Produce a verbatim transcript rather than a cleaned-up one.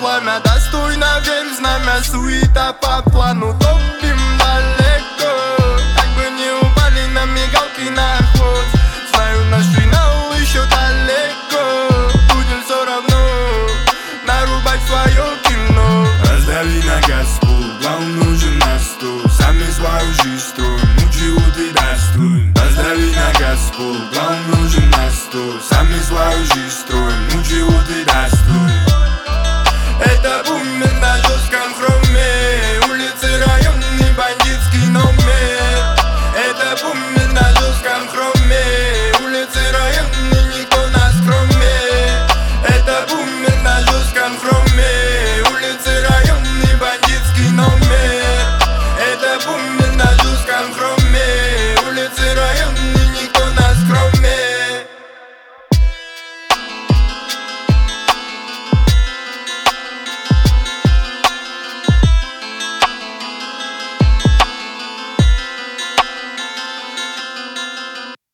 пламя достойно, вен знамя, суета по плану, топим далеко. Как бы не упали на мигалки на ход, знаю, наш финал еще далеко. Будем все равно нарубать свое кино. Раздави на газ пол, главное нужен на стол. Сами свою жизнь строим, ну чего ты достоин. Раздави на газ пол, главное нужен на стол. Сами свою жизнь строим, ну чего ты достоин.